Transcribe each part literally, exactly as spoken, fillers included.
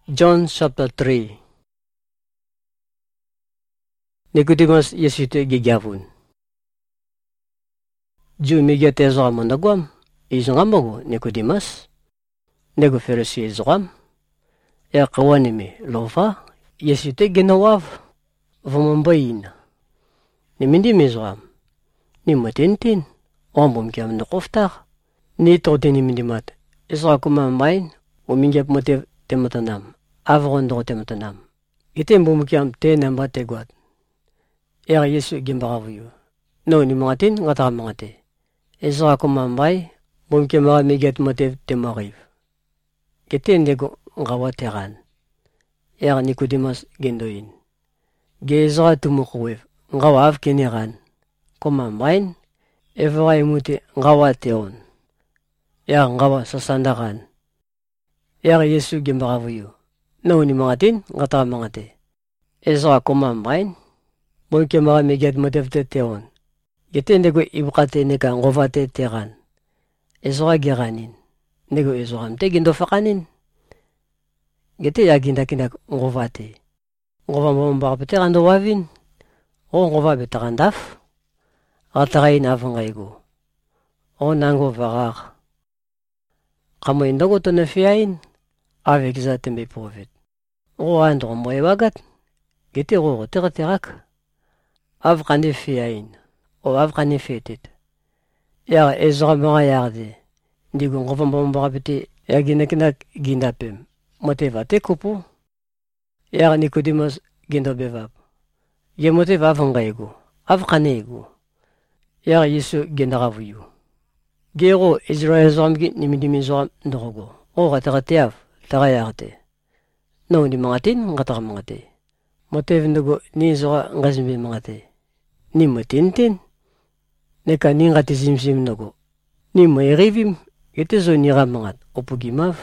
John chapter three. Nicodemus Yesu te gigyavun. Ju migia te zogam ondagwam, izongamogo Nicodemus, nego Pharisee zogam, ya kawanimi lova, Yesu te ginawav, vamambayin. Ni mindi mi zogam, ni matintin, ombum kiam nakoftar, ni tote ni mindimat, isra kumamain, umingyap motev tematanam. Avron do tematanam. Ite mbum kiam te namba te guat. Er Yesu gimbaravuyo. No ni mangatin ngata mangate. Ezra kumambai bum kiam ra miget motev temariv. Kete ndego ngawa teran. Er Nicodemus gendoin. Ge Ezra tumukwev ngawa av keneran. Kumambain evra imute ngawa teon. Er ngawa sasandaran. Er Yesu gimbaravuyo. No ni mangatin ngata mangate. Ezra kumambain bum kiam ra miget motev teon. Gete nego ibukate neka ngovate teran. Ezra geranin. Nego Ezra mte gindo fakanin. Gete ya ginda kinda ngovate. Ngova mbamba peteran do wavin. O ngova betaran daf. Atarain avangaigo. O nango varar. Kamo indago to nefiain. Avec za tembe prophète. O andro moe wagat. Gete ro terak. Avrane fiain. O avrane fetet. Ya Ezra mara yarde. Ndigo ngova mbamba pete ya ginda kinda ginda pem. Motiva te kupu. Ya Nicodemus ginda bevap. Ye motiva avangaigo. Avrane ego. Ya Yesu ginda ravuyo. Gero Israel zamgi nimidimi zam ndrogo. O ratarateav. Tarayarte. No ni mangatin ngata mangate. Motev ndugo ni zora ngazimbe mangate. Ni motintin. Neka ni ngati zimzim ndugo. Ni moerivim. Gete zo nira mangat. Opugimav.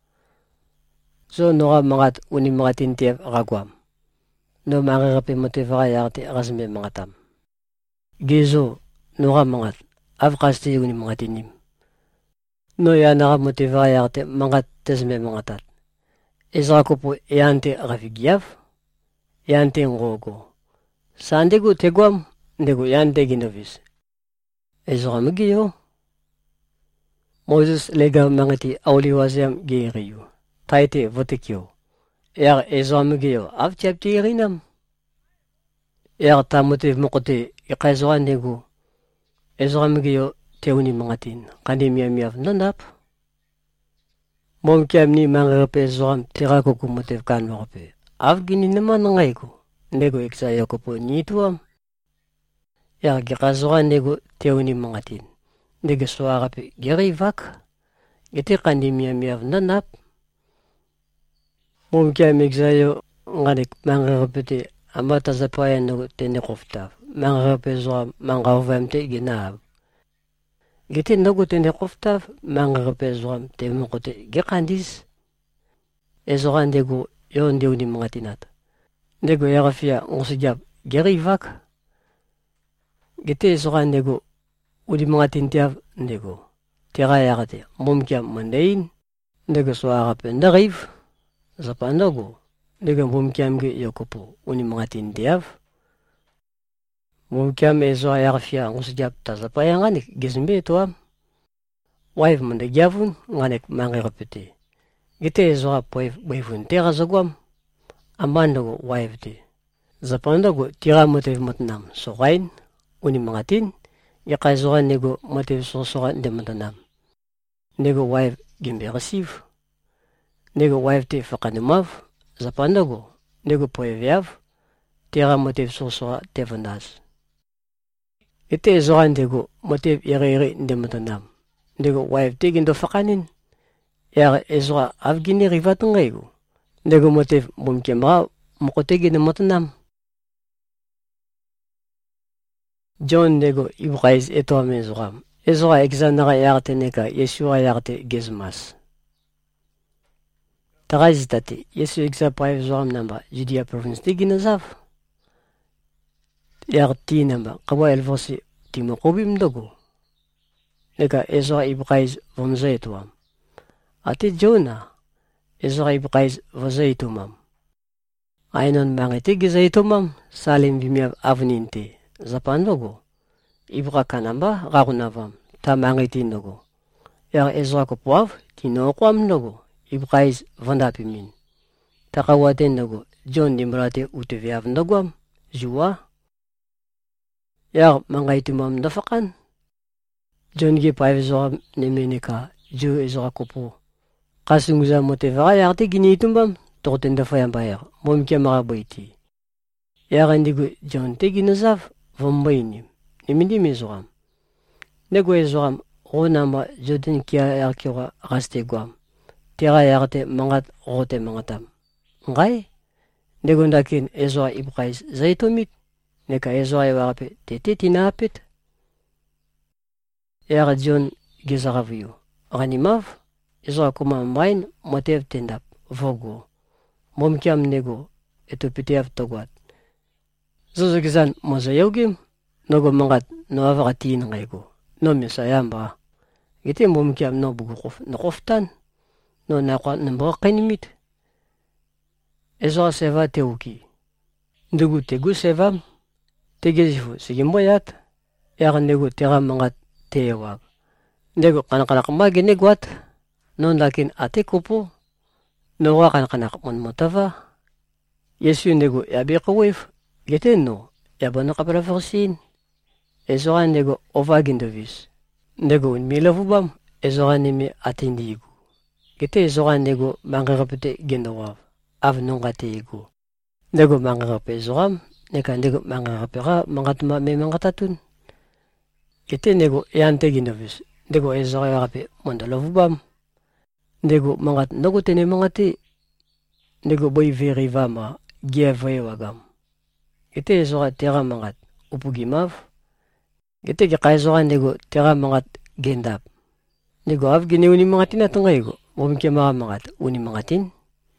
Zo nora mangat uni mangatin tev ragwam. No mangarape motev rayarte razimbe mangatam. Gezo nora mangat. Avkaste uni mangatinim. No ya nara motev rayarte mangat tezme mangatat. Ezra kopo eante rafigiav, eante ngogo. Sandego tegwam, ndego eante ginovis. Ezra mgiyo. Moses lega mangati auliwaziam geiriyo. Taite votekyo. Er Ezra mgiyo avtiapti irinam. Er tamotev mokote ikazwa nego. Ezra mgiyo teuni mangatin. Kande miya miyav nandap. Mom kiam ni mangape zoram tirako kumotev kan marope. Avgini naman ngayko. Nego eksaya ko po nituam. Ya gikazora nego teuni mangatin. Nego suarape gerivak. Giti kandi miya miyav nanap. Mom kiam eksayo nganek mangape te amata zapaya nego tenekoftav. Mangape zoram mangavamte ginab. Gete nogo tene koftaf mangape zoram te mokote gekandis. Ezora ndego yo ndeu ni mangatinat. Ndego yarafia onsijab gerivak. Gete ezora ndego udi mangatintiav ndego. Tera yarate momkia mandain. Ndego soarape ndariv. Zapa nogo. Ndego momkia mge yokopo uni mangatintiav. Momkiam ezora yarafia onsijab tazapaya nganek gizimbe toam. Waif mandegyavun nganek mangarapete. Gite ezora poif waifun tera zagwam. Amandago waif te. Zapandago tira motev matnam sorain. Uni mangatin. Yaka ezora nego motev sosora nde matanam. Nego waif gimbe receive. Nego waif te fakanumav. Zapandago. Nego poeviav. Tira motev sosora tevandas. Ite ezora ndego motev ire-ire nde matanam. Ndego waif te gindo fakanin. Er Ezra avgini rivat ngaygo. Ndego motev bumkemra mokote gina matanam. John ndego ibraiz eto amezoram. Ezra exanara yarte neka Yeshua yarte gezmas. Tarazitati Yesu exa praev zoram namba Judea province de ginazav. Yarti namba kawa elvosi timokobim dogo. Neka Ezra ibraiz vomza etoam. Ate Jonah Ezra ibqaiz vazaitumam. Ainon mangiti gizaitumam salim vimiav avninte. Zapan logo. Ibra kanamba ragunavam. Ta mangiti nogo. Er Ezra kopuav tinoquam nogo. Ibqaiz vandapimin. Takawaten nogo. John dimrate uteviav noguam. Jua. Er mangaitumam nafakan. John gi paivizora nemenika. Ju Ezra kopu. Kasunguza motevara yarte ginitumbam. Tortenda fayambayer. Momkia marabaiti. Yarandigo John te ginazav. Vambainim. Nimindim Ezoram. Nego Ezoram. Ronama Joden kia yarkiwa raste guam. Tera yarte mangat rote mangatam. Ngai? Nego ndakin Ezra ibqais zaitomit. Neka Ezra yarape tete tinapit. Yara John gizaraviyo. Ranimav. Ezra kuma main motev tendap. Vogo. Momkiam nego etopiteav togwat. Zozagizan mozayogim. Nogo mangat no avaratin ngaigo. No misayamba. Gite momkiam no bugukof nokoftan. No nakwa nambaqinimit. Ezra seva teuki. Ndugu tegu sevam. Tegezifu sigimboyat. Yara nego tera mangat tewag. Nego kanakanak maginegwat. Non lakin ate kupo. No wakananak mon motava. Yesu nego yabiqawif. Gite no. Yabano kapalaversin. Ezra nego ovagindovis. Nego unmilavubam. Ezra neme atendigu. Gite Ezra nego mangirapete gendawav. Av nongate ego. Nego mangirape Ezram. Neka nego mangirapera mangatma me mangatatun. Gite nego yante gindovis. Nego Ezra yarape mondalavubam. Nego mangat nogo tene mangati. Nego boy veri vama. Giavre wagam. Gite Ezra tera mangat. Upugimav. Gite gika Ezra nego tera mangat gendap. Nego av gine uni mangatin atangaygo. Momkia mga mangat uni mangatin.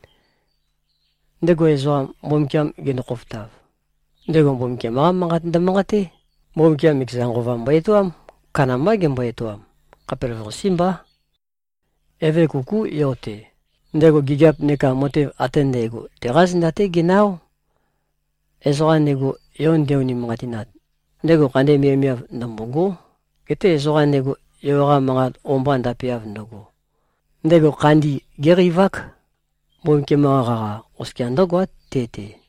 Nego Ezra momkiam ginokoftav. Nego momkia mga mangat da mangati. Momkia miksangova mbaituam. Kanama gembaituam. Kapelversimba. Eve kuku yote. Nego gigap neka motiv atendego. Teras nate ginao. Ezra nego yon deuni mangatinat. Nego kande miamiav nambongo. Kete Ezra nego yora mangat omban dapiav nogo. Nego kandi gerivak. Momkia mga rara oskiandogwat tete.